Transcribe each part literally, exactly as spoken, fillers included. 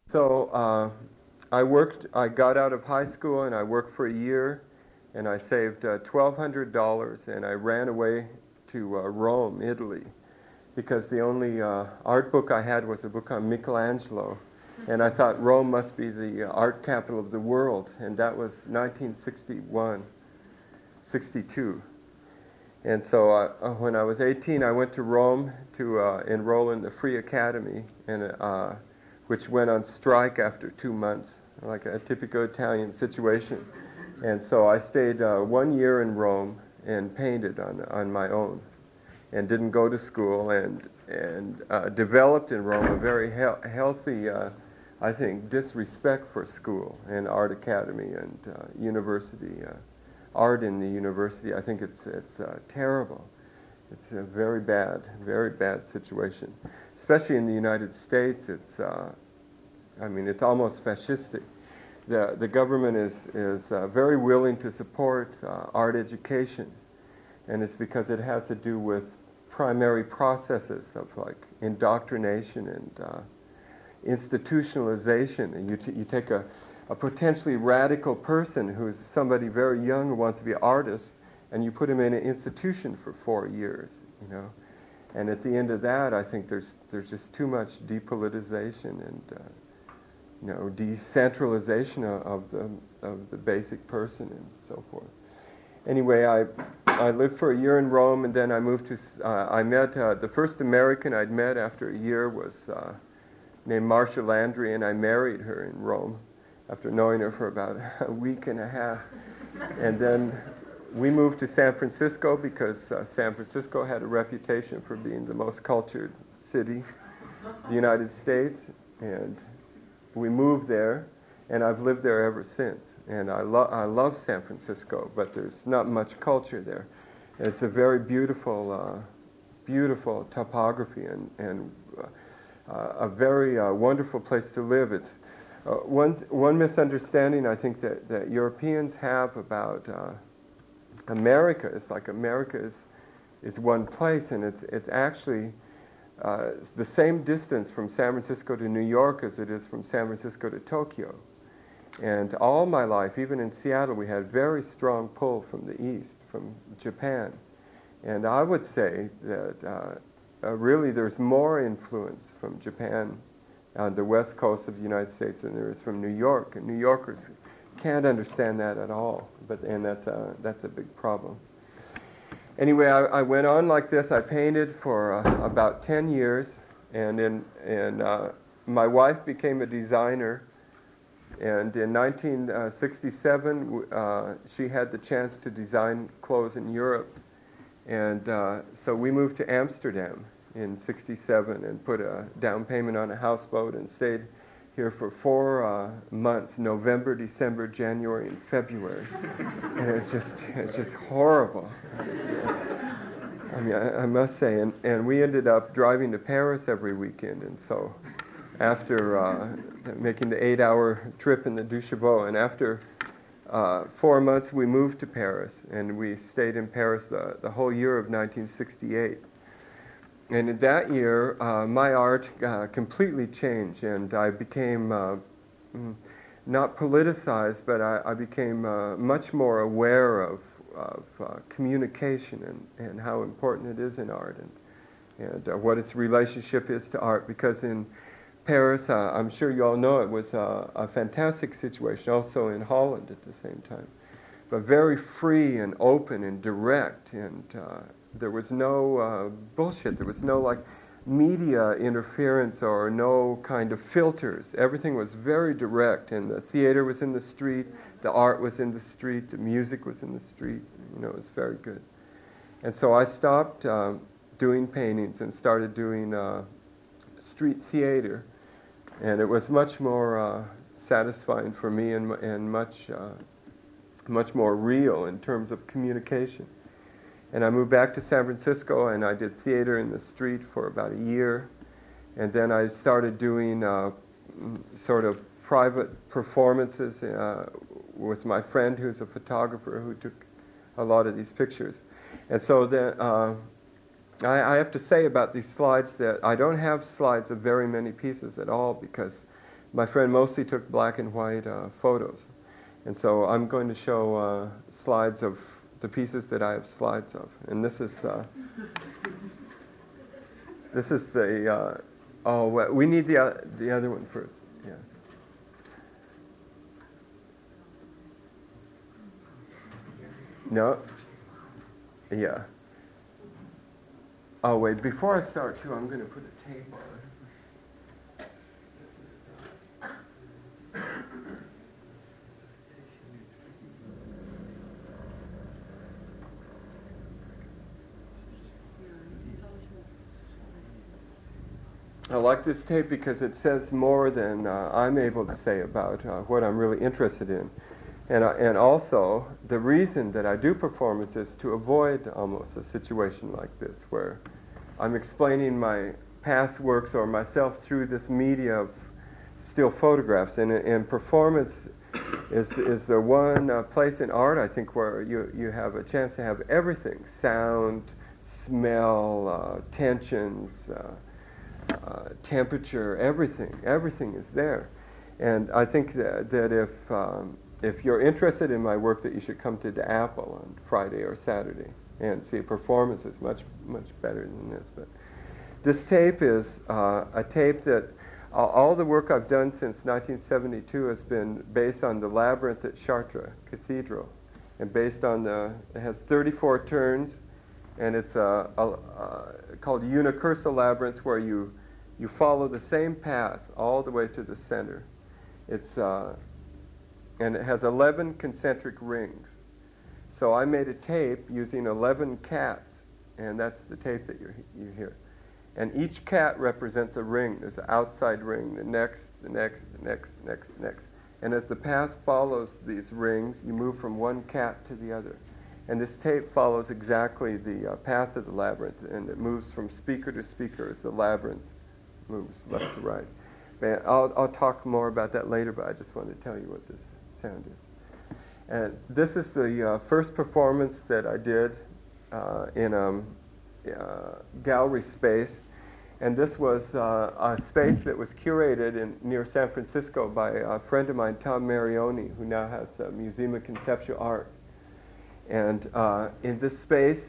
So uh, I worked, I got out of high school and I worked for a year and I saved uh, twelve hundred dollars and I ran away to uh, Rome, Italy, because the only uh, art book I had was a book on Michelangelo. And I thought Rome must be the uh, art capital of the world, and that was nineteen sixty-one, sixty-two. And so uh, uh, when I was eighteen, I went to Rome to uh, enroll in the Free Academy, and, uh, which went on strike after two months, like a typical Italian situation. And so I stayed uh, one year in Rome and painted on, on my own, and didn't go to school, and, and uh, developed in Rome a very he- healthy, uh, I think, disrespect for school and art academy and uh, university. Uh, art in the university, I think it's it's uh, terrible. It's a very bad, very bad situation, especially in the United States. It's, uh, I mean, it's almost fascistic. The the government is is uh, very willing to support uh, art education, and it's because it has to do with primary processes of like indoctrination and uh, institutionalization. And you t- you take a a potentially radical person who's somebody very young who wants to be an artist, and you put him in an institution for four years, you know. And at the end of that, I think there's there's just too much depolitization and uh, you know decentralization of, of the of the basic person and so forth. Anyway, I I lived for a year in Rome, and then I moved to. Uh, I met uh, the first American I'd met after a year was uh, named Marcia Landry, and I married her in Rome after knowing her for about a week and a half. And then we moved to San Francisco because uh, San Francisco had a reputation for being the most cultured city in the United States. And we moved there, and I've lived there ever since. And I, lo- I love San Francisco, but there's not much culture there. And it's a very beautiful, uh, beautiful topography and, and uh, a very uh, wonderful place to live. It's Uh, one one misunderstanding I think that, that Europeans have about uh, America is like America is is one place, and it's it's actually uh, it's the same distance from San Francisco to New York as it is from San Francisco to Tokyo. And all my life, even in Seattle, we had very strong pull from the east, from Japan. And I would say that uh, uh, really there's more influence from Japan on the west coast of the United States than there is from New York, and New Yorkers can't understand that at all. But and that's a that's a big problem. Anyway, I, I went on like this. I painted for uh, about ten years, and in and uh, my wife became a designer. And in nineteen sixty-seven, uh, she had the chance to design clothes in Europe, and uh, so we moved to Amsterdam in sixty-seven and put a down payment on a houseboat and stayed here for four uh, months, November, December, January, and February. And it's just it's just horrible. I mean, I, I must say, and, and we ended up driving to Paris every weekend, and so after uh, making the eight-hour trip in the Dushabot, and after uh, four months we moved to Paris, and we stayed in Paris the, the whole year of nineteen sixty-eight. And in that year, uh, my art uh, completely changed, and I became uh, not politicized, but I, I became uh, much more aware of, of uh, communication and, and how important it is in art, and, and uh, what its relationship is to art. Because in Paris, uh, I'm sure you all know, it was uh, a fantastic situation, also in Holland at the same time, but very free and open and direct, and uh, there was no uh, bullshit. There was no like media interference or no kind of filters. Everything was very direct, and the theater was in the street, the art was in the street, the music was in the street. You know, it was very good. And so I stopped uh, doing paintings and started doing uh, street theater, and it was much more uh, satisfying for me and and much uh, much more real in terms of communication. And I moved back to San Francisco, and I did theater in the street for about a year. And then I started doing uh, sort of private performances uh, with my friend who's a photographer who took a lot of these pictures. And so then uh, I, I have to say about these slides that I don't have slides of very many pieces at all, because my friend mostly took black and white uh, photos. And so I'm going to show uh, slides of the pieces that I have slides of. And this is uh, this is the uh, oh well, we need the uh, the other one first. Yeah. No. Yeah. Oh wait, before I start too, I'm going to put a tape on it. I like this tape because it says more than uh, I'm able to say about uh, what I'm really interested in. And, uh, and also, the reason that I do performances is to avoid almost a situation like this, where I'm explaining my past works or myself through this media of still photographs. And, and performance is, is the one uh, place in art, I think, where you, you have a chance to have everything: sound, smell, uh, tensions, uh, Uh, temperature, everything, everything is there. And I think that, that if um, if you're interested in my work, that you should come to the Apple on Friday or Saturday and see a performance. It's much, much better than this. But this tape is uh, a tape that uh, all the work I've done since nineteen seventy-two has been based on the labyrinth at Chartres Cathedral, and based on the, it has thirty-four turns, and it's a, a, a called unicursal labyrinth, where you you follow the same path all the way to the center. It's uh, and it has eleven concentric rings. So I made a tape using eleven cats, and that's the tape that you you hear. And each cat represents a ring. There's an outside ring, the next, the next, the next, the next, the next. And as the path follows these rings, you move from one cat to the other. And this tape follows exactly the uh, path of the labyrinth, and it moves from speaker to speaker as the labyrinth moves left to right. Man, I'll, I'll talk more about that later, but I just wanted to tell you what this sound is. And this is the uh, first performance that I did uh, in a um, uh, gallery space. And this was uh, a space that was curated in, near San Francisco by a friend of mine, Tom Marioni, who now has a Museum of Conceptual Art. And uh, in this space,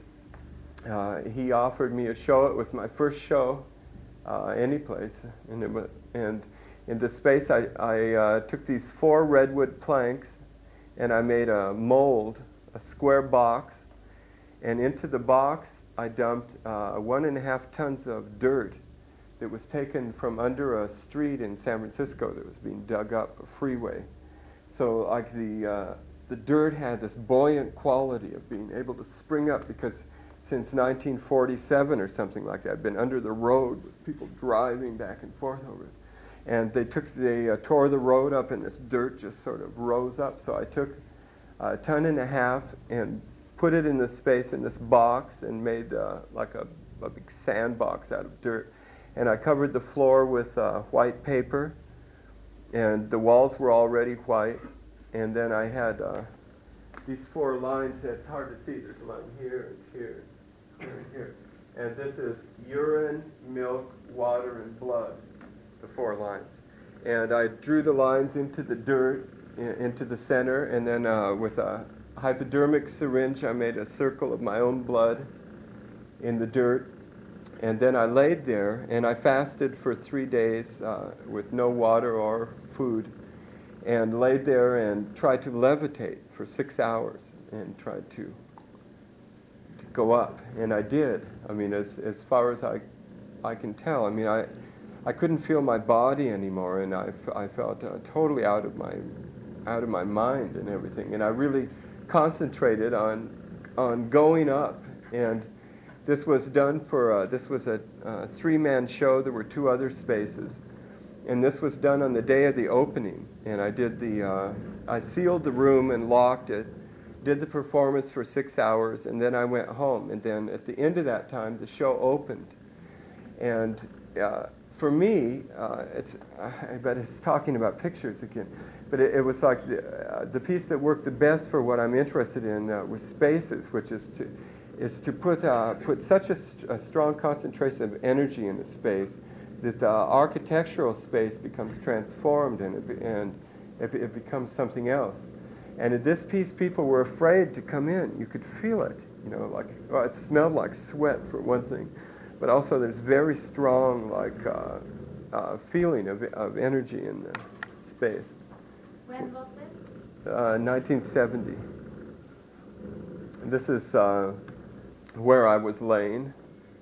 uh, he offered me a show. It was my first show uh, any place. And, it was, and in this space, I, I uh, took these four redwood planks, and I made a mold, a square box. And into the box, I dumped uh, one and a half tons of dirt that was taken from under a street in San Francisco that was being dug up, a freeway. So like the... Uh, The dirt had this buoyant quality of being able to spring up, because since nineteen forty-seven or something like that, I'd been under the road with people driving back and forth over it. And they took, they uh, tore the road up, and this dirt just sort of rose up. So I took a ton and a half and put it in this space, in this box, and made uh, like a, a big sandbox out of dirt. And I covered the floor with uh, white paper, and the walls were already white. And then I had uh, these four lines. It's hard to see. There's a line here and here, here and here. And this is urine, milk, water, and blood, the four lines. And I drew the lines into the dirt, in, into the center, and then uh, with a hypodermic syringe, I made a circle of my own blood in the dirt. And then I laid there, and I fasted for three days uh, with no water or food, and laid there and tried to levitate for six hours and tried to, to go up. And I did. I mean, as as far as I I can tell. I mean, I I couldn't feel my body anymore, and I, I felt uh, totally out of my out of my mind and everything. And I really concentrated on on going up. And this was done for uh, this was a uh, three-man show. There were two other spaces. And this was done on the day of the opening. And I did the, uh, I sealed the room and locked it, did the performance for six hours, and then I went home. And then at the end of that time, the show opened. And uh, for me, uh, it's, I bet it's talking about pictures again, but it, it was like the, uh, the piece that worked the best for what I'm interested in uh, was spaces, which is to, is to put, uh, put such a, st- a strong concentration of energy in a space that the architectural space becomes transformed and it, be- and it, be- it becomes something else. And in this piece, people were afraid to come in. You could feel it, you know, like, well, it smelled like sweat for one thing, but also there's very strong, like, uh, uh, feeling of, of energy in the space. When was it? Uh, nineteen seventy. This is uh, where I was laying.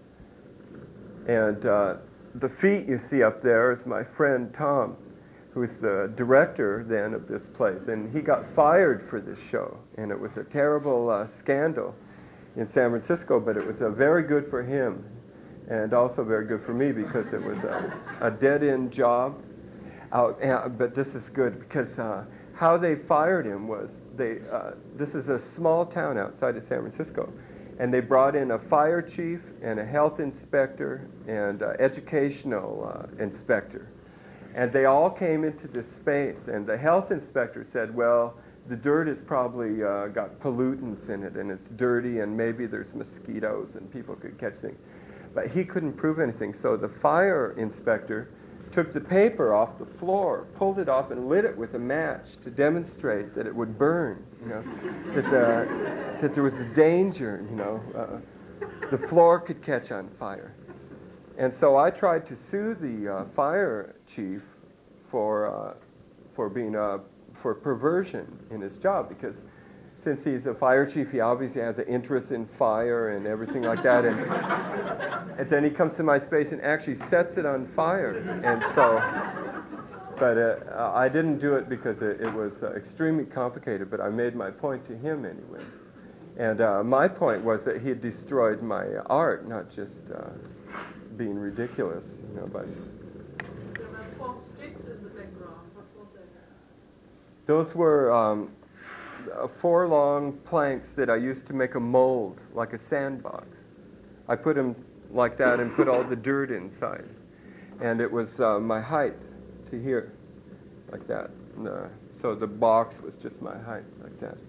And uh, the feet you see up there is my friend Tom, who's the director then of this place. And he got fired for this show. And it was a terrible uh, scandal in San Francisco, but it was uh, very good for him. And also very good for me because it was a, a dead-end job. Out, uh, but this is good because uh, how they fired him was they. Uh, this is a small town outside of San Francisco, and they brought in a fire chief and a health inspector and uh, educational uh, inspector, and they all came into this space. And the health inspector said, "Well, the dirt has probably uh, got pollutants in it, and it's dirty, and maybe there's mosquitoes, and people could catch things." But he couldn't prove anything. So the fire inspector took the paper off the floor, pulled it off, and lit it with a match to demonstrate that it would burn, you know, that, the, that there was a danger, you know, uh, the floor could catch on fire. And so I tried to sue the uh, fire chief for, uh, for being, uh, for perversion in his job, because since he's a fire chief, he obviously has an interest in fire and everything like that. And, and then he comes to my space and actually sets it on fire. And so, but uh, I didn't do it because it, it was uh, extremely complicated, but I made my point to him anyway. And uh, my point was that he had destroyed my art, not just uh, being ridiculous, you know, but... There were four sticks in the background. What was that? Those were... Um, Uh, four long planks that I used to make a mold, like a sandbox. I put them like that and put all the dirt inside. And it was uh, my height to here, like that. And, uh, so the box was just my height, like that.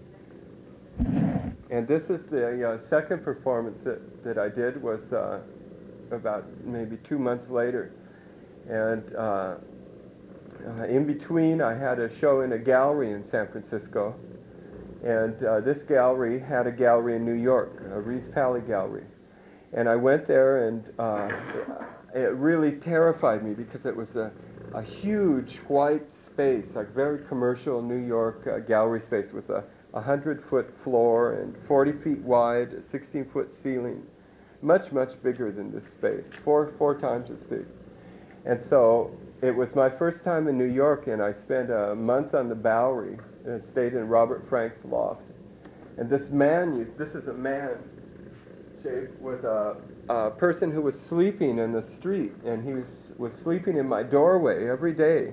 And this is the uh, second performance that, that I did, was uh, about maybe two months later. And uh, uh, in between, I had a show in a gallery in San Francisco. And uh, this gallery had a gallery in New York, a Reese Paley Gallery. And I went there, and uh, it really terrified me because it was a, a huge white space, like very commercial New York uh, gallery space with a one hundred foot floor and forty feet wide, a sixteen foot ceiling, much, much bigger than this space, four, four times as big. And so it was my first time in New York, and I spent a month on the Bowery. And stayed in Robert Frank's loft. And this man, this is a man shaped with a, a person who was sleeping in the street, and he was, was sleeping in my doorway every day.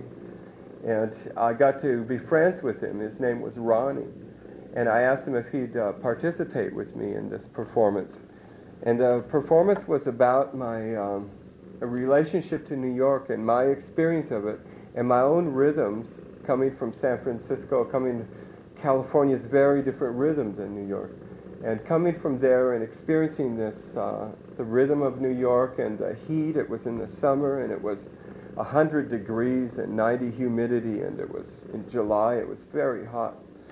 And I got to be friends with him. His name was Ronnie. And I asked him if he'd uh, participate with me in this performance. And the performance was about my um, relationship to New York and my experience of it and my own rhythms. Coming from San Francisco, coming to California's very different rhythm than New York. And coming from there and experiencing this, uh, the rhythm of New York and the heat. It was in the summer, and it was one hundred degrees and ninety humidity, and it was in July, it was very hot.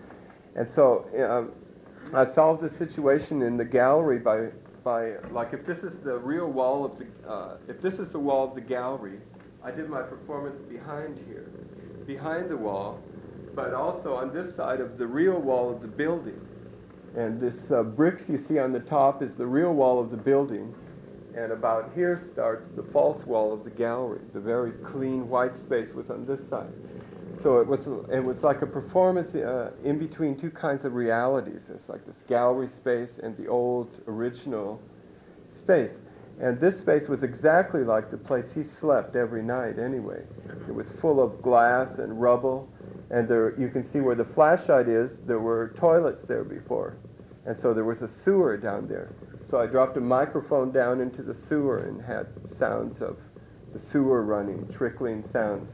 And so um, I solved the situation in the gallery by, by, like, if this is the real wall of the, uh, if this is the wall of the gallery, I did my performance behind here. Behind the wall, but also on this side of the real wall of the building. And this uh, bricks you see on the top is the real wall of the building, and about here starts the false wall of the gallery. The very clean white space was on this side. So it was it was like a performance uh, in between two kinds of realities. It's like this gallery space and the old original space. And this space was exactly like the place he slept every night anyway. It was full of glass and rubble, and there you can see where the flashlight is, there were toilets there before. And so there was a sewer down there. So I dropped a microphone down into the sewer and had sounds of the sewer running, trickling sounds.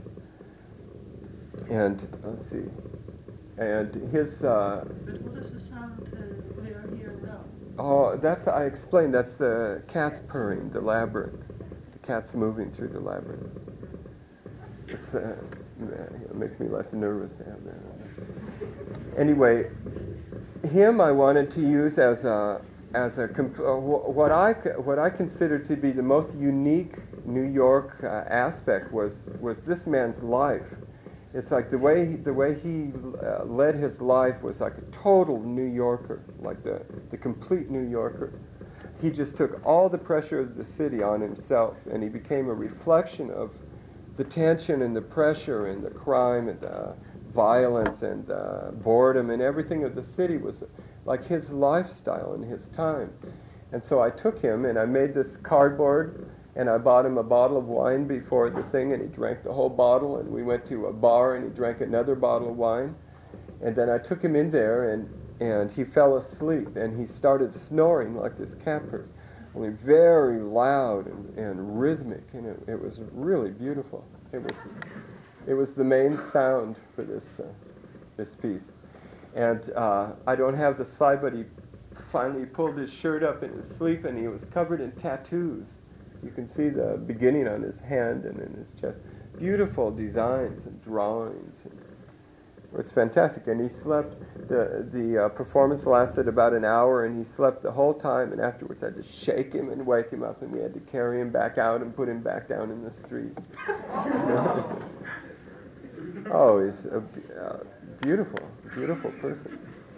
And, let's see, and his... Uh, But what is the sound uh, we are hearing now? Oh, that's, I explained, that's the cats purring, the labyrinth. The cats moving through the labyrinth. It's, uh, it makes me less nervous to have that. Anyway, him I wanted to use as a as a comp- uh, what I what I consider to be the most unique New York uh, aspect was was this man's life. It's like the way he, the way he uh, led his life was like a total New Yorker, like the the complete New Yorker. He just took all the pressure of the city on himself, and he became a reflection of the tension and the pressure and the crime and the violence and the boredom and everything of the city was like his lifestyle and his time. And so I took him and I made this cardboard and I bought him a bottle of wine before the thing, and he drank the whole bottle, and we went to a bar and he drank another bottle of wine. And then I took him in there and, and he fell asleep and he started snoring like this cat purse, only very loud and, and rhythmic, and it, it was really beautiful. It was it was the main sound for this uh, this piece. And uh, I don't have the slide, but he finally pulled his shirt up in his sleep and he was covered in tattoos. You can see the beginning on his hand and in his chest. Beautiful designs and drawings. And it was fantastic. And he slept, the, the uh, performance lasted about an hour and he slept the whole time. And afterwards I had to shake him and wake him up and we had to carry him back out and put him back down in the street. Oh, he's a uh, beautiful, beautiful person.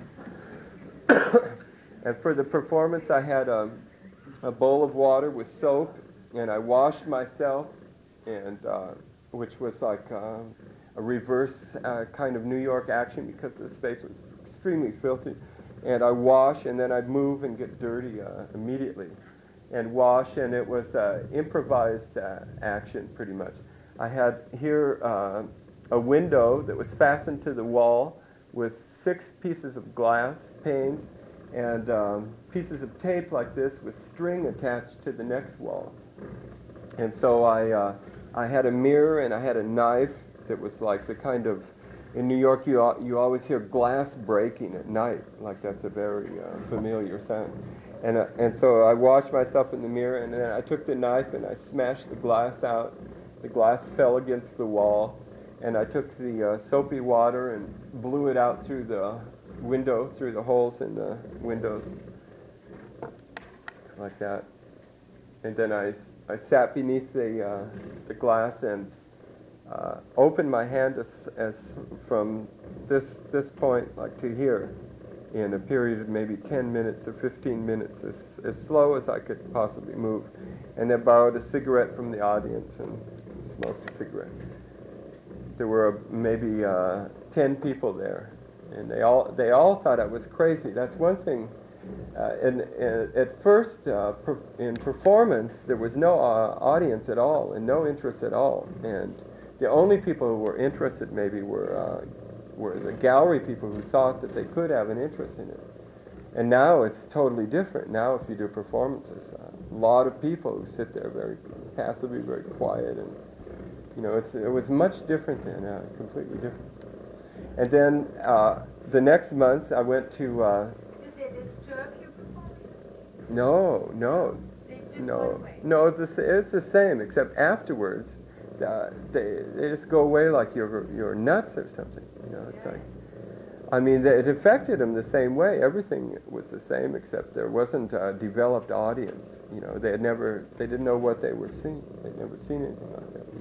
And for the performance I had a, a bowl of water with soap, and I washed myself, and uh, which was like uh, a reverse uh, kind of New York action because the space was extremely filthy. And I wash, and then I'd move and get dirty uh, immediately, and wash, and it was uh, improvised uh, action pretty much. I had here uh, a window that was fastened to the wall with six pieces of glass panes and um, pieces of tape like this with string attached to the next wall. And so I uh, I had a mirror and I had a knife that was like the kind of, in New York you you always hear glass breaking at night, like that's a very uh, familiar sound. And uh, and so I washed myself in the mirror and then I took the knife and I smashed the glass out. The glass fell against the wall, and I took the uh, soapy water and blew it out through the window, through the holes in the windows, like that. And then I, I sat beneath the uh, the glass and uh, opened my hand as, as from this this point like to here, in a period of maybe ten minutes or fifteen minutes, as as slow as I could possibly move, and then borrowed a cigarette from the audience and smoked a cigarette. There were maybe uh, ten people there, and they all they all thought I was crazy. That's one thing. Uh, and, and at first, uh, per, in performance, there was no uh, audience at all, and no interest at all. And the only people who were interested maybe were uh, were the gallery people who thought that they could have an interest in it. And now it's totally different. Now, if you do performances, uh, a lot of people who sit there very passively, very quiet, and you know, it's, it was much different then, uh, completely different. And then uh, the next month, I went to. Uh, Did they disturb your performances? no, no, They just no, went away. no. It's the, it's the same, except afterwards, uh, they they just go away like you're you're nuts or something. You know, it's Yeah. like. I mean, it affected them the same way. Everything was the same, except there wasn't a developed audience. You know, they had never, they didn't know what they were seeing. They'd never seen anything like that.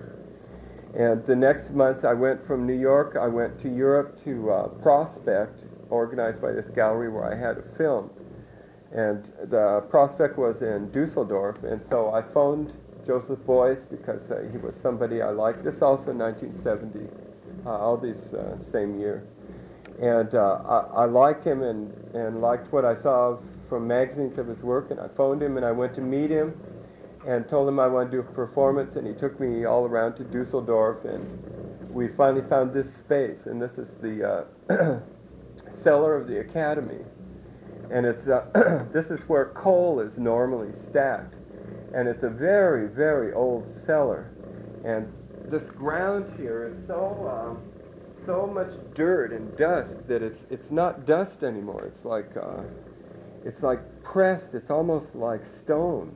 And the next month, I went from New York. I went to Europe to uh, Prospect, organized by this gallery where I had a film. And the Prospect was in Dusseldorf, and so I phoned Joseph Beuys because uh, he was somebody I liked. This also nineteen seventy, uh, all these uh, same year. And uh, I, I liked him and, and liked what I saw from magazines of his work, and I phoned him and I went to meet him and told him I wanted to do a performance, and he took me all around to Dusseldorf, and we finally found this space, and this is the uh, cellar of the Academy. And it's uh, this is where coal is normally stacked, and it's a very, very old cellar. And this ground here is so... Um, so much dirt and dust that it's it's not dust anymore. It's like uh, it's like pressed. It's almost like stone.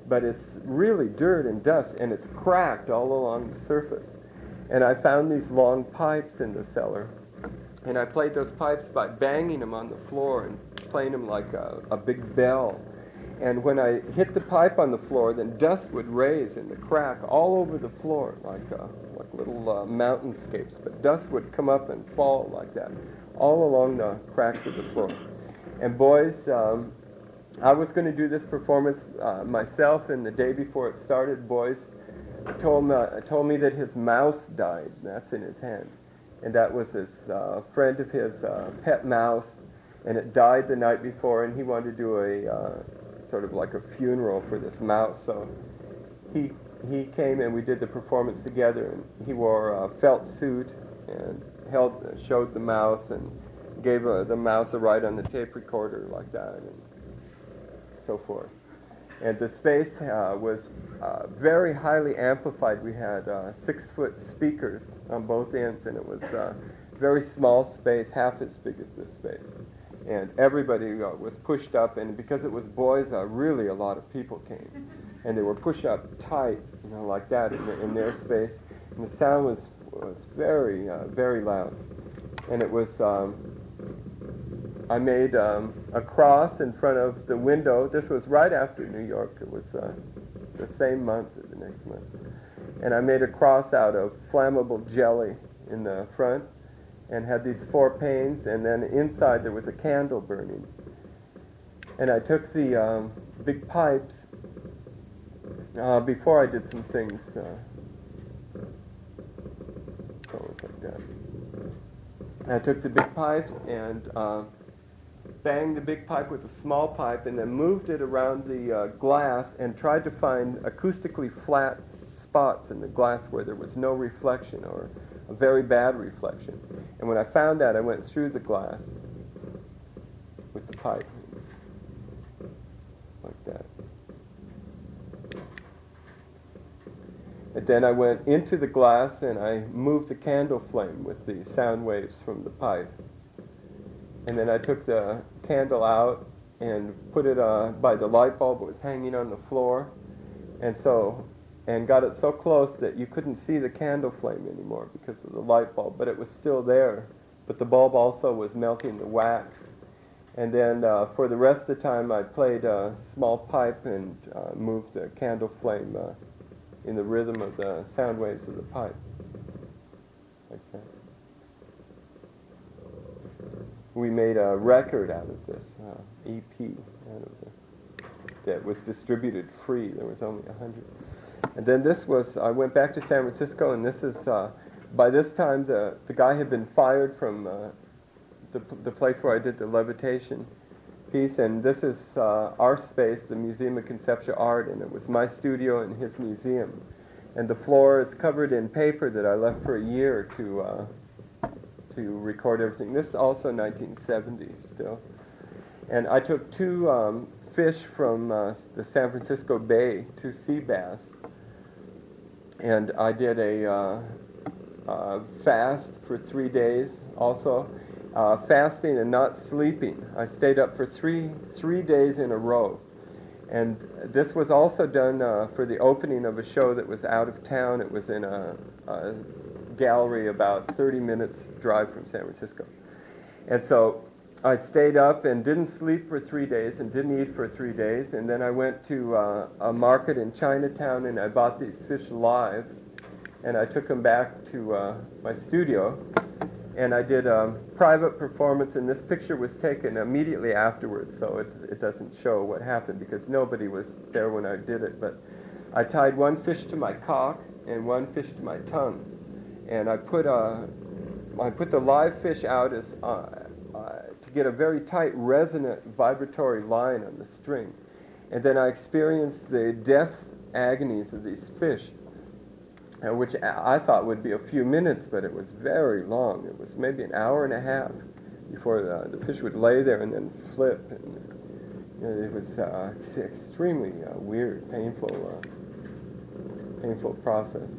but it's really dirt and dust, and it's cracked all along the surface. And I found these long pipes in the cellar, and I played those pipes by banging them on the floor and playing them like a, a big bell. And when I hit the pipe on the floor, then dust would raise in the crack all over the floor, like uh, like little uh, mountainscapes. But dust would come up and fall like that, all along the cracks of the floor. And boys, um, I was going to do this performance uh, myself, and the day before it started, boys told me, uh, told me that his mouse died. That's in his hand. And that was this uh, friend of his uh, pet mouse, and it died the night before, and he wanted to do a uh, sort of like a funeral for this mouse. So he he came and we did the performance together, and he wore a felt suit and held showed the mouse and gave uh, the mouse a ride on the tape recorder like that and so forth. And the space uh, was uh, very highly amplified. We had uh, six-foot speakers on both ends, and it was a very small space, half as big as this space. And everybody uh, was pushed up, and because it was boys, uh, really a lot of people came. And they were pushed up tight, you know, like that in, the, in their space. And the sound was, was very, uh, very loud. And it was, um, I made um, a cross in front of the window. This was right after New York. It was uh, the same month or the next month. And I made a cross out of flammable jelly in the front, and had these four panes, and then inside there was a candle burning. And I took the um, big pipes, uh, before I did some things, uh, oh, it was like that. I took the big pipe and uh, banged the big pipe with a small pipe, and then moved it around the uh, glass and tried to find acoustically flat spots in the glass where there was no reflection or a very bad reflection. And when I found that, I went through the glass with the pipe, like that. And then I went into the glass and I moved the candle flame with the sound waves from the pipe. And then I took the candle out and put it uh, by the light bulb that was hanging on the floor. And so and got it so close that you couldn't see the candle flame anymore because of the light bulb, but it was still there. But the bulb also was melting the wax. And then uh, for the rest of the time, I played a small pipe and uh, moved the candle flame uh, in the rhythm of the sound waves of the pipe, like that. We made a record out of this, uh, E P, out of the, that was distributed free. There was only a hundred. And then this was, I went back to San Francisco, and this is, uh, by this time the, the guy had been fired from uh, the, the place where I did the levitation piece, and this is uh, our space, the Museum of Conceptual Art, and it was my studio and his museum. And the floor is covered in paper that I left for a year to, uh, to record everything. This is also nineteen seventies still. And I took two um, fish from uh, the San Francisco Bay, two sea bass, and I did a uh, uh, fast for three days also, uh, fasting and not sleeping. I stayed up for three three days in a row. And this was also done uh, for the opening of a show that was out of town. It was in a, a gallery about thirty minutes drive from San Francisco. And so I stayed up and didn't sleep for three days and didn't eat for three days. And then I went to uh, a market in Chinatown and I bought these fish live. And I took them back to uh, my studio. And I did a private performance, and this picture was taken immediately afterwards, so it, it doesn't show what happened because nobody was there when I did it. But I tied one fish to my cock and one fish to my tongue. And I put, a, I put the live fish out as uh, Uh, to get a very tight, resonant, vibratory line on the string. And then I experienced the death agonies of these fish, uh, which I thought would be a few minutes, but it was very long. It was maybe an hour and a half before the, the fish would lay there and then flip. And, you know, it was uh, extremely uh, weird, painful, uh, painful process.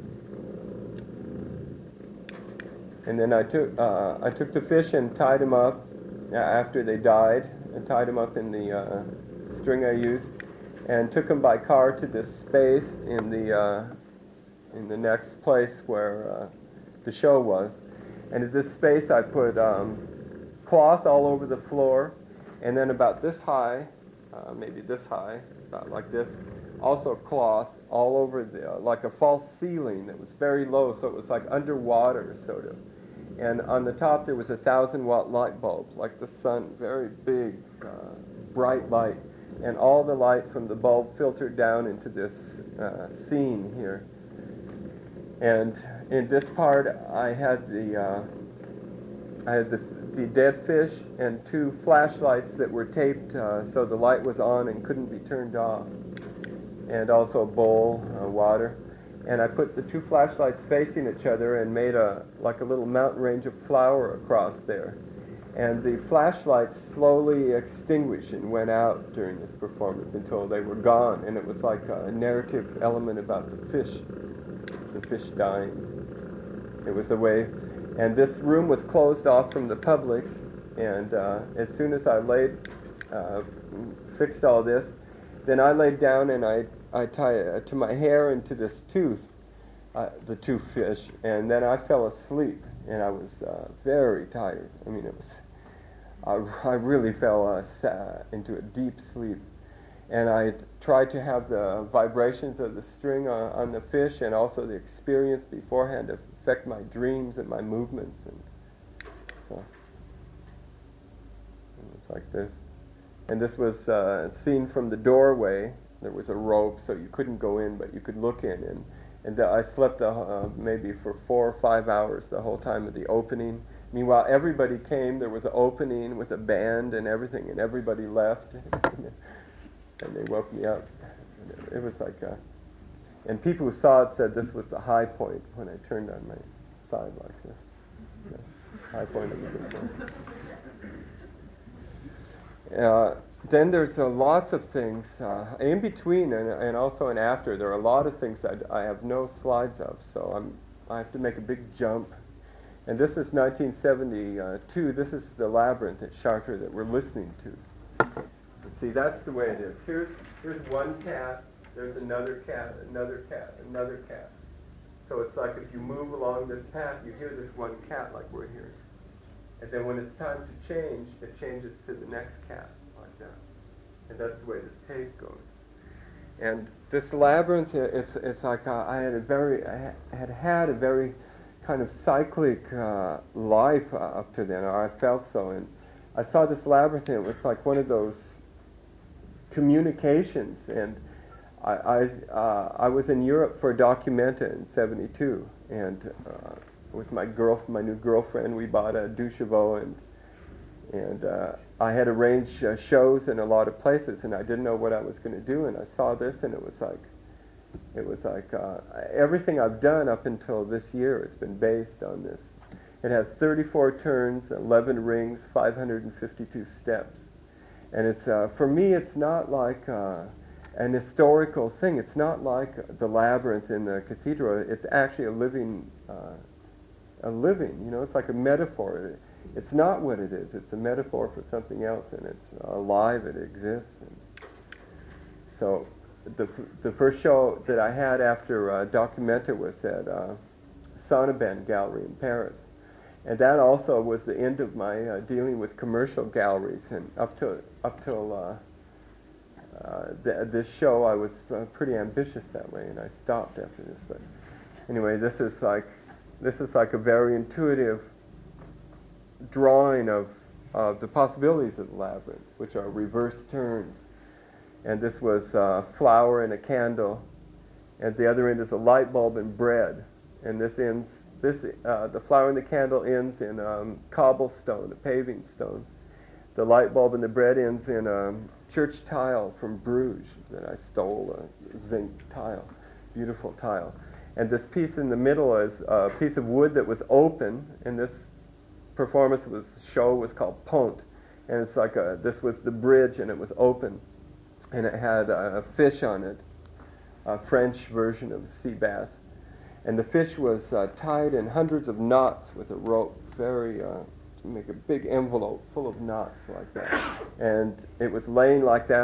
And then I took uh, I took the fish and tied them up uh, after they died, and tied them up in the uh, string I used. and took him by car to this space in the uh, in the next place where uh, the show was. And at this space, I put um, cloth all over the floor, and then about this high, uh, maybe this high, about like this, also cloth all over the, uh, like a false ceiling that was very low, so it was like underwater, sort of. And on the top, there was a thousand watt light bulb, like the sun, very big, uh, bright light. And all the light from the bulb filtered down into this uh, scene here. And in this part, I had the uh, I had the, the dead fish and two flashlights that were taped uh, so the light was on and couldn't be turned off, and also a bowl, uh, water. And I put the two flashlights facing each other and made a like a little mountain range of flour across there. And the flashlights slowly extinguished and went out during this performance until they were gone. And it was like a narrative element about the fish, the fish dying. It was a way. And this room was closed off from the public. And uh, as soon as I laid, uh, fixed all this, then I laid down and I, I tied uh, to my hair and to this tooth, uh, the two fish. And then I fell asleep. And I was uh, very tired. I mean, it was, I, I really fell uh, uh, into a deep sleep. And I tried to have the vibrations of the string on, on the fish and also the experience beforehand to affect my dreams and my movements. And so it was like this. And this was uh, seen from the doorway. There was a rope, so you couldn't go in, but you could look in. And And the, I slept uh, maybe for four or five hours the whole time of the opening. Meanwhile, everybody came. There was an opening with a band and everything, and everybody left. And they woke me up. And it, it was like, a, and people who saw it said this was the high point when I turned on my side like this. Yeah, high point of the performance. Uh, Then there's uh, lots of things uh, in between and, and also and after. There are a lot of things that I have no slides of, so I'm I have to make a big jump. And this is nineteen seventy-two. This is the Labyrinth at Chartres that we're listening to. And see, that's the way it is. Here's here's one cat. There's another cat, another cat, another cat. So it's like if you move along this path, you hear this one cat like we're hearing. And then when it's time to change, it changes to the next cat. Like and that's the way this tape goes. And this labyrinth, it's it's like uh, I had a very I had had a very kind of cyclic uh, life uh, up to then, or I felt so. And I saw this labyrinth, and it was like one of those communications. And I I, uh, I was in Europe for Documenta in seventy-two, and uh, with my girl, my new girlfriend, we bought a deux chevaux, and and uh, I had arranged uh, shows in a lot of places, and I didn't know what I was going to do. And I saw this, and it was like, it was like uh, everything I've done up until this year has been based on this. It has thirty-four turns, eleven rings, five hundred fifty-two steps, and it's uh, for me, it's not like uh, an historical thing. It's not like the labyrinth in the cathedral. It's actually a living, uh, a living. You know, it's like a metaphor. It's not what it is. It's a metaphor for something else, and it's alive. It exists. And so, the the first show that I had after uh, Documenta was at uh, Sonnabend Gallery in Paris, and that also was the end of my uh, dealing with commercial galleries. And up till up till uh, uh, th- this show, I was uh, pretty ambitious that way, and I stopped after this. But anyway, this is like this is like a very intuitive drawing of uh, the possibilities of the labyrinth, which are reverse turns. And this was uh, flour and a candle, and the other end is a light bulb and bread. And this ends, this uh, the flour and the candle ends in um, cobblestone, a paving stone. The light bulb and the bread ends in um, church tile from Bruges that I stole, a zinc tile, beautiful tile. And this piece in the middle is a piece of wood that was open, and this performance was show was called Pont, and it's like a this was the bridge, and it was open, and it had a fish on it, a French version of sea bass, and the fish was uh, tied in hundreds of knots with a rope, very uh, to make a big envelope full of knots like that, and it was laying like that,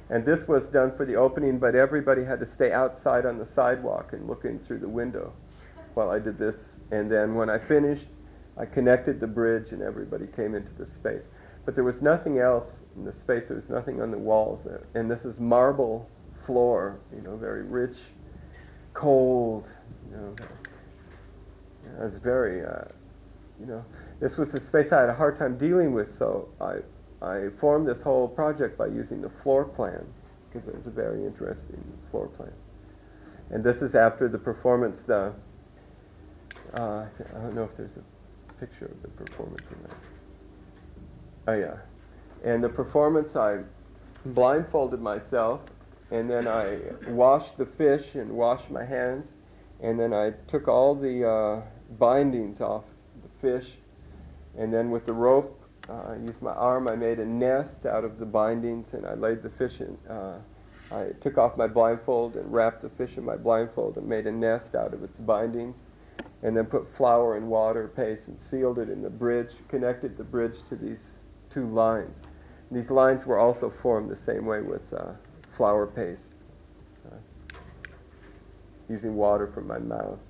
And this was done for the opening, but everybody had to stay outside on the sidewalk and looking through the window while I did this. And then when I finished, I connected the bridge and everybody came into the space. But there was nothing else in the space. There was nothing on the walls. And this is marble floor, you know, very rich, cold, you know. It was very, uh, you know, this was a space I had a hard time dealing with, so I I formed this whole project by using the floor plan, because it was a very interesting floor plan. And this is after the performance. The uh, I don't know if there's a picture of the performance in that. Oh yeah, and the performance, I blindfolded myself, and then I washed the fish and washed my hands, and then I took all the uh, bindings off the fish, and then with the rope, uh, I used my arm, I made a nest out of the bindings, and I laid the fish in. Uh, I took off my blindfold and wrapped the fish in my blindfold and made a nest out of its bindings, and then put flour and water paste and sealed it in the bridge, connected the bridge to these two lines. And these lines were also formed the same way with uh, flour paste, uh, using water from my mouth.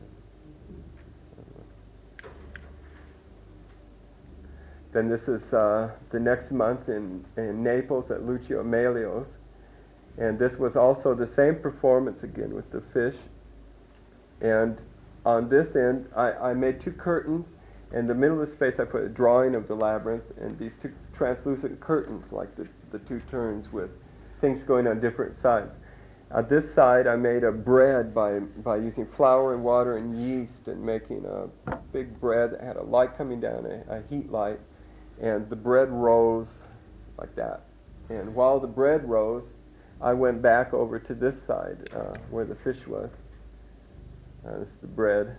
Then this is uh, the next month in, in Naples at Lucio Amelio's. And this was also the same performance again with the fish. And on this end, I, I made two curtains. In the middle of the space, I put a drawing of the labyrinth and these two translucent curtains, like the, the two turns with things going on different sides. On this side, I made a bread by, by using flour and water and yeast and making a big bread that had a light coming down, a, a heat light. And the bread rose like that. And while the bread rose, I went back over to this side uh, where the fish was. Uh, this is the bread.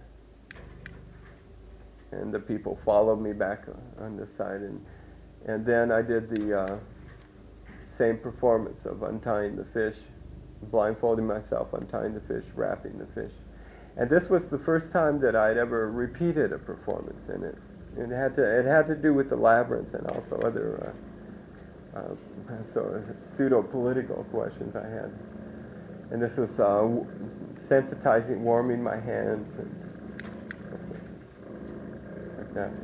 And the people followed me back on this side. And, and then I did the uh, same performance of untying the fish, blindfolding myself, untying the fish, wrapping the fish. And this was the first time that I'd ever repeated a performance in it. It had to it had to do with the labyrinth and also other uh, uh, so pseudo-political questions I had. And this was uh, w- sensitizing, warming my hands and stuff like that.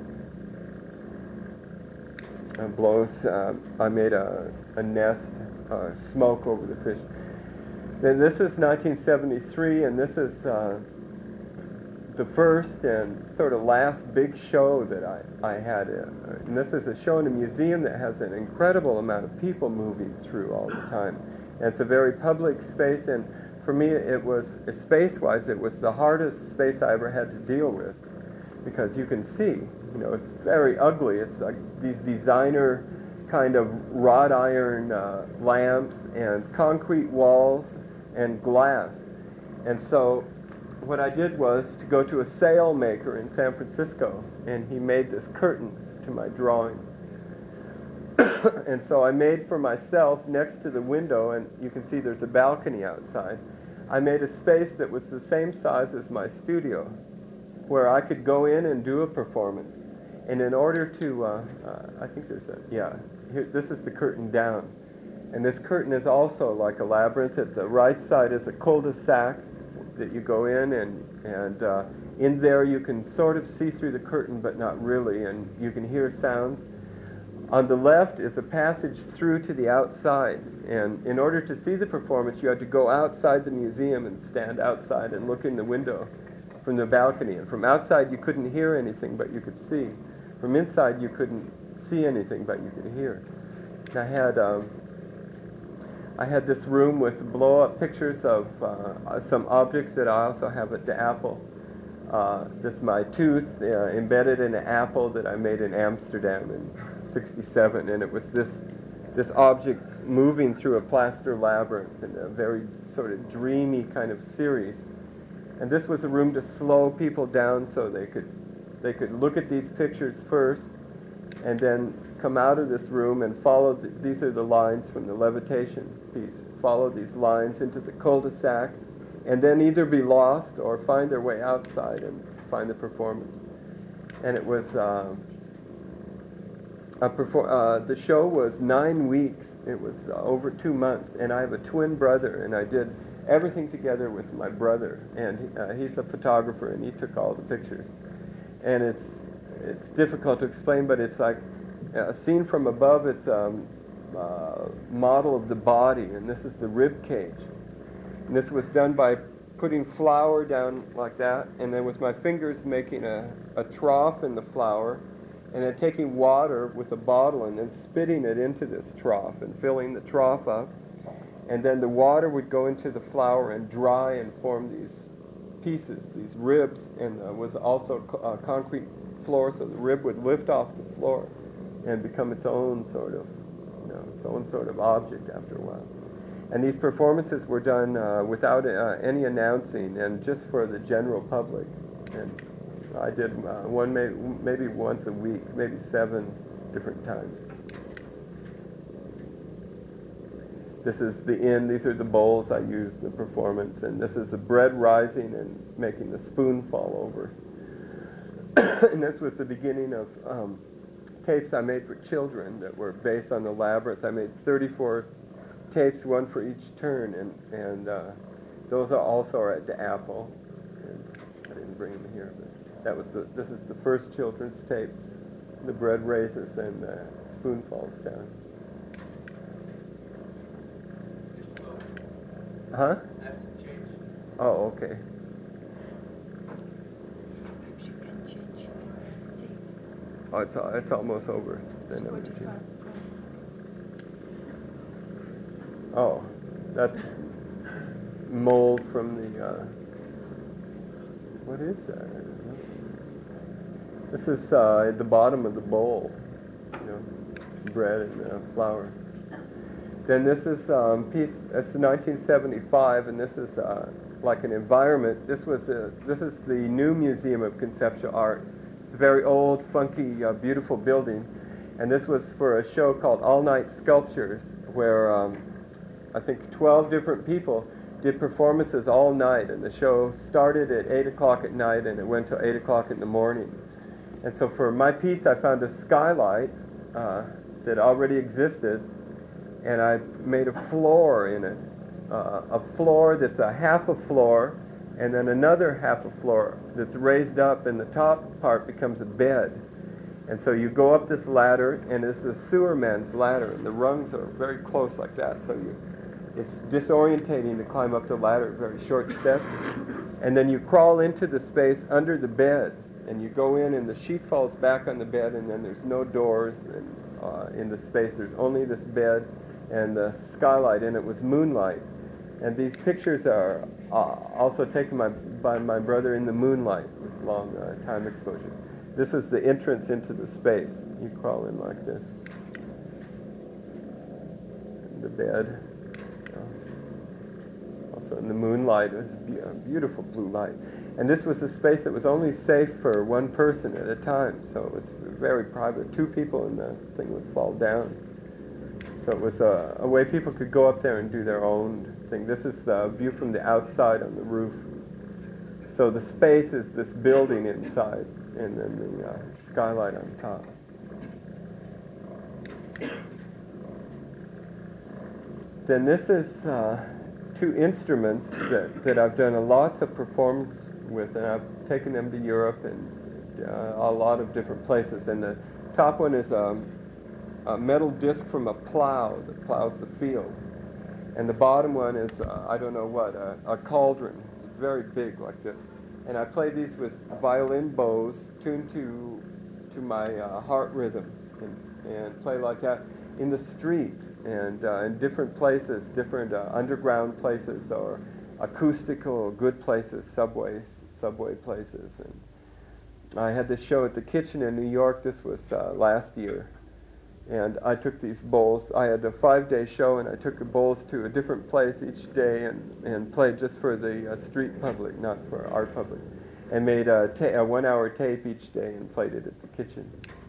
And blows. Uh, I made a, a nest, uh, smoke over the fish. Then this is nineteen seventy-three, and this is Uh, the first and sort of last big show that I, I had. Uh, and this is a show in a museum that has an incredible amount of people moving through all the time. And it's a very public space, and for me it was, space-wise, it was the hardest space I ever had to deal with, because you can see, you know, it's very ugly. It's like these designer kind of wrought iron uh, lamps and concrete walls and glass. And so what I did was to go to a sail maker in San Francisco, and he made this curtain to my drawing. And so I made for myself, next to the window, and you can see there's a balcony outside, I made a space that was the same size as my studio, where I could go in and do a performance. And in order to, uh, uh, I think there's a, yeah, here, this is the curtain down. And this curtain is also like a labyrinth. At the right side is a cul-de-sac that you go in, and, and uh, in there you can sort of see through the curtain, but not really, and you can hear sounds. On the left is a passage through to the outside, and in order to see the performance, you had to go outside the museum and stand outside and look in the window from the balcony. And from outside you couldn't hear anything, but you could see. From inside you couldn't see anything, but you could hear. And I had um, I had this room with blow-up pictures of uh, some objects that I also have at the Apple. Uh, this is my tooth uh, embedded in an apple that I made in Amsterdam in sixty-seven, and it was this this object moving through a plaster labyrinth in a very sort of dreamy kind of series. And this was a room to slow people down so they could they could look at these pictures first, and then come out of this room and follow, the, these are the lines from the levitation piece, follow these lines into the cul-de-sac, and then either be lost or find their way outside and find the performance. And it was, um, a perfor- uh, the show was nine weeks. It was uh, over two months, and I have a twin brother, and I did everything together with my brother, and he, uh, he's a photographer, and he took all the pictures. And it's it's difficult to explain, but it's like a scene from above. It's a um, uh, model of the body, and this is the rib cage. And this was done by putting flour down like that, and then with my fingers making a, a trough in the flour, and then taking water with a bottle and then spitting it into this trough and filling the trough up. And then the water would go into the flour and dry and form these pieces, these ribs, and uh, was also co- uh, concrete floor, so the rib would lift off the floor and become its own sort of, you know, its own sort of object after a while. And these performances were done uh, without uh, any announcing and just for the general public. And I did uh, one may- maybe once a week, maybe seven different times. This is the inn. These are the bowls I used in the performance, and this is the bread rising and making the spoon fall over. And this was the beginning of um, tapes I made for children that were based on the labyrinth. I made thirty-four tapes, one for each turn, and and uh, those are also are at the Apple. And I didn't bring them here, but that was the. This is the first children's tape. The bread raises and the spoon falls down. Huh? Oh, okay. You can change tape. Oh, it's, it's almost over. It's Then I'm forty-five. gonna- Oh, that's mold from the, uh, what is that? I don't know. This is uh, at the bottom of the bowl, you know, bread and uh, flour. Then this is um, piece. It's nineteen seventy-five, and this is uh, like an environment. This was a, this is the new Museum of Conceptual Art. It's a very old, funky, uh, beautiful building, and this was for a show called All Night Sculptures, where um, I think twelve different people did performances all night, and the show started at eight o'clock at night, and it went till eight o'clock in the morning. And so for my piece, I found a skylight uh, that already existed, and I made a floor in it, uh, a floor that's a half a floor, and then another half a floor that's raised up, and the top part becomes a bed. And so you go up this ladder, and it's a sewer man's ladder, and the rungs are very close like that, so you, it's disorientating to climb up the ladder at very short steps. And then you crawl into the space under the bed, and you go in, and the sheet falls back on the bed, and then there's no doors and, uh, in the space. There's only this bed and the skylight, and it was moonlight. And these pictures are uh, also taken by, by my brother in the moonlight with long uh, time exposures. This is the entrance into the space. You crawl in like this. And the bed. So, also in the moonlight, it was be- a beautiful blue light. And this was a space that was only safe for one person at a time, so it was very private. Two people and the thing would fall down. So it was a, a way people could go up there and do their own thing. This is the view from the outside on the roof. So the space is this building inside, and then the uh, skylight on top. Then this is uh, two instruments that, that I've done a lots of performances with, and I've taken them to Europe and uh, a lot of different places. And the top one is um, a metal disc from a plow that plows the field. And the bottom one is, uh, I don't know what, a, a cauldron. It's very big like this. And I play these with violin bows tuned to to my uh, heart rhythm and, and play like that in the streets and uh, in different places, different uh, underground places or acoustical good places, subways, subway places. And I had this show at the Kitchen in New York. This was uh, last year. And I took these bowls. I had a five-day show, and I took the bowls to a different place each day and, and played just for the uh, street public, not for art public, and made a, ta- a one-hour tape each day and played it at the Kitchen.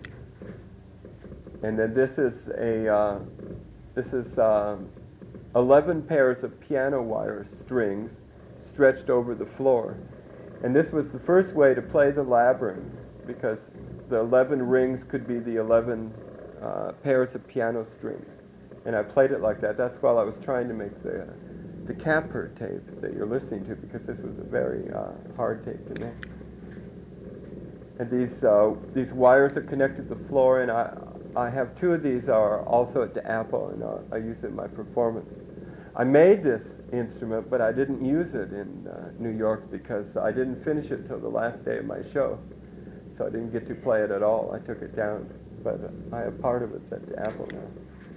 And then this is a uh, this is um, eleven pairs of piano wire strings stretched over the floor, and this was the first way to play the labyrinth because the eleven rings could be the eleven uh, pairs of piano strings. And I played it like that. That's while I was trying to make the the Capper tape that you're listening to, because this was a very uh, hard tape to make. And these uh, these wires are connected to the floor, and I I have two of these are also at the Apple, and uh, I use it in my performance. I made this instrument, but I didn't use it in uh, New York because I didn't finish it till the last day of my show, so I didn't get to play it at all. I took it down, but uh, I have part of it at the Apple now.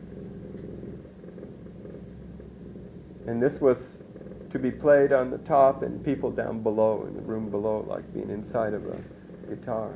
And this was to be played on the top and people down below, in the room below, like being inside of a guitar.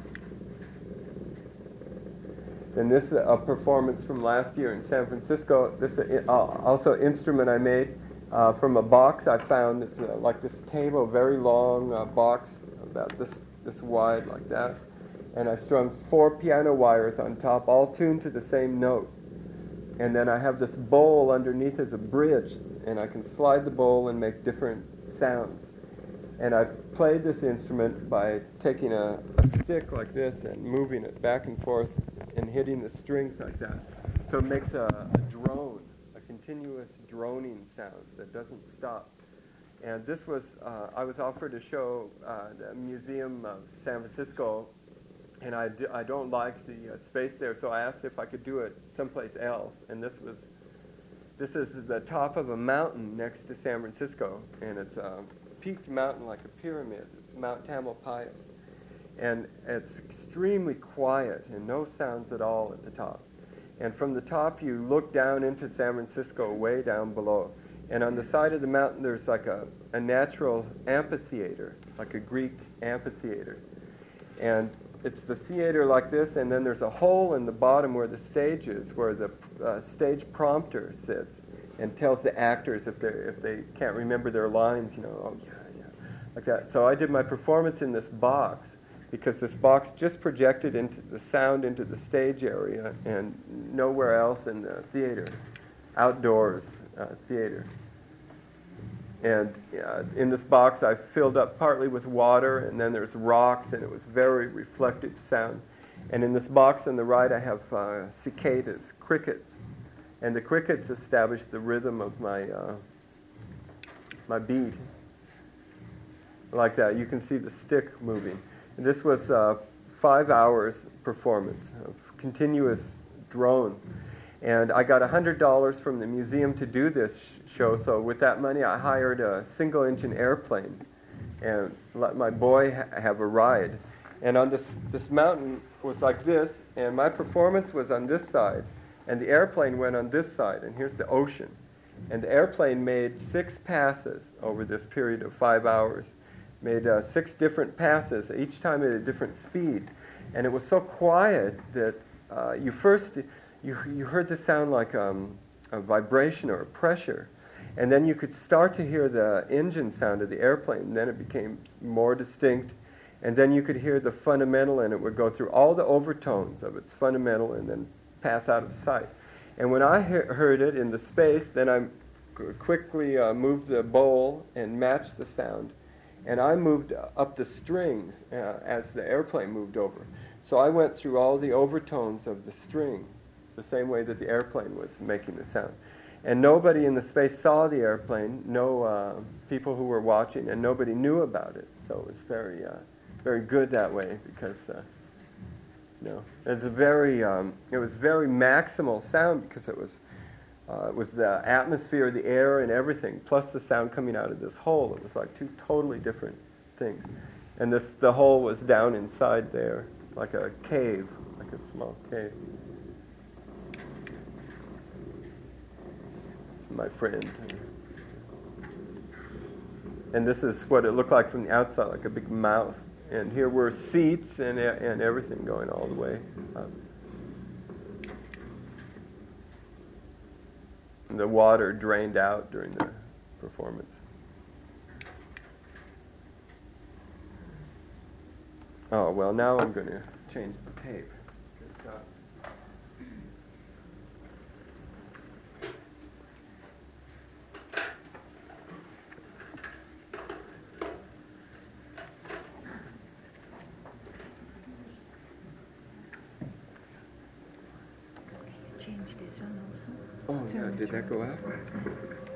Then this is a performance from last year in San Francisco. This is uh, also an instrument I made uh, from a box I found. It's uh, like this table, very long uh, box, about this, this wide, like that. And I strung four piano wires on top, all tuned to the same note. And then I have this bowl underneath as a bridge, and I can slide the bowl and make different sounds. And I played this instrument by taking a, a stick like this and moving it back and forth and hitting the strings like that. So it makes a, a drone, a continuous droning sound that doesn't stop. And this was, uh, I was offered a show uh, the Museum of San Francisco, and I, do, I don't like the uh, space there, so I asked if I could do it someplace else. And this was, this is the top of a mountain next to San Francisco, and it's a peaked mountain like a pyramid. It's Mount Tamalpais. And it's extremely quiet and no sounds at all at the top. And from the top you look down into San Francisco way down below. And on the side of the mountain there's like a, a natural amphitheater, like a Greek amphitheater. And it's the theater like this, and then there's a hole in the bottom where the stage is, where the uh, stage prompter sits and tells the actors if they if they can't remember their lines, you know, oh yeah, yeah, like that. So I did my performance in this box, because this box just projected into the sound into the stage area and nowhere else in the theater, outdoors uh, theater. And uh, in this box I filled up partly with water, and then there's rocks, and it was very reflective sound. And in this box on the right I have uh, cicadas, crickets. And the crickets establish the rhythm of my uh, my beat. Like that. You can see the stick moving. And this was uh, five hours performance of continuous drone. And I got one hundred dollars from the museum to do this sh- show, so with that money I hired a single-engine airplane and let my boy ha- have a ride. And on this, this mountain was like this, and my performance was on this side, and the airplane went on this side, and here's the ocean. And the airplane made six passes over this period of five hours, made uh, six different passes, each time at a different speed. And it was so quiet that uh, you first... You, you heard the sound like um, a vibration or a pressure, and then you could start to hear the engine sound of the airplane, and then it became more distinct, and then you could hear the fundamental, and it would go through all the overtones of its fundamental and then pass out of sight. And when I he- heard it in the space, then I g- quickly uh, moved the bowl and matched the sound, and I moved up the strings uh, as the airplane moved over. So I went through all the overtones of the string, the same way that the airplane was making the sound. And nobody in the space saw the airplane, no uh, people who were watching, and nobody knew about it. So it was very, uh, very good that way, because, uh, you know, it was a very, um, it was very maximal sound, because it was, uh, it was the atmosphere, the air, and everything, plus the sound coming out of this hole. It was like two totally different things. And this, the hole was down inside there, like a cave, like a small cave. My friend. And this is what it looked like from the outside, like a big mouth. And here were seats and and everything going all the way up. And the water drained out during the performance. Oh, well, now I'm going to change the tape. Good job. change this one also. Oh, yeah, Turn it did that around. go out?